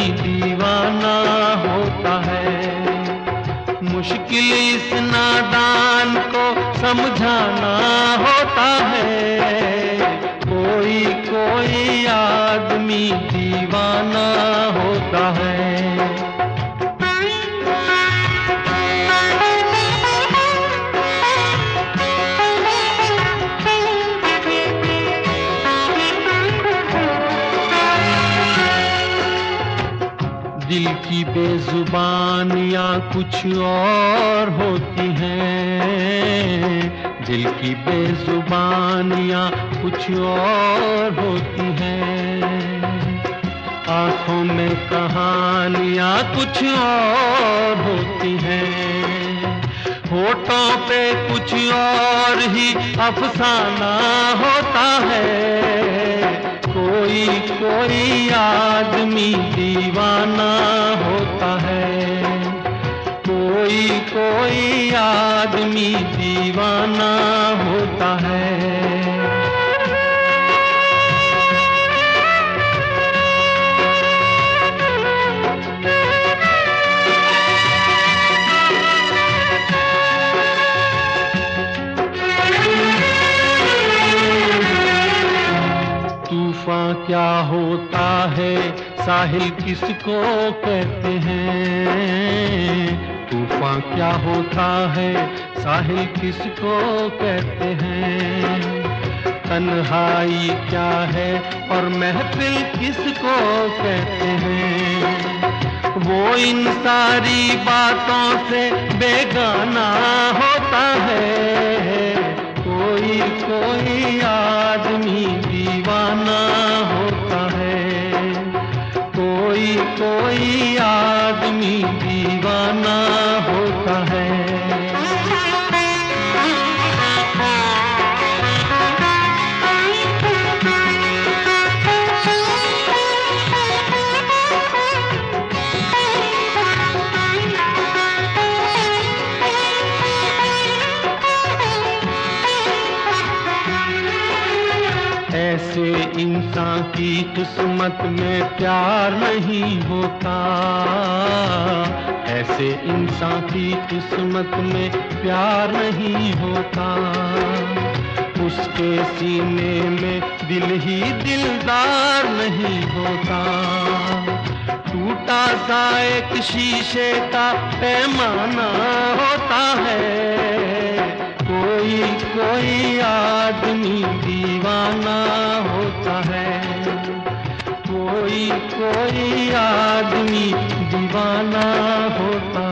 दीवाना होता है। मुश्किल इस नादान को समझाना होता है। कोई कोई आदमी दीवाना होता है। दिल की बेजुबानियाँ कुछ और होती हैं। दिल की बेजुबानियाँ कुछ और होती हैं। आँखों में कहानियाँ कुछ और होती हैं। होठों पे कुछ और ही अफसाना होता है। कोई कोई आदमी दीवाना होता है। कोई कोई आदमी दीवाना होता है। तूफान क्या होता है, साहिल किसको कहते हैं। तूफान क्या होता है, साहिल किसको कहते हैं। तन्हाई क्या है और महफिल किसको कहते हैं। वो इन सारी बातों से बेगाना होता है। कोई कोई आदमी दीवाना होता है। कोई कोई आदमी दीवाना होता है। ऐसे इंसान की किस्मत में प्यार नहीं होता। ऐसे इंसान की किस्मत में प्यार नहीं होता। उसके सीने में दिल ही दिलदार नहीं होता। टूटा सा एक शीशे का पैमाना होता है। कोई कोई आदमी दीवाना होता है। कोई कोई आदमी दीवाना होता है।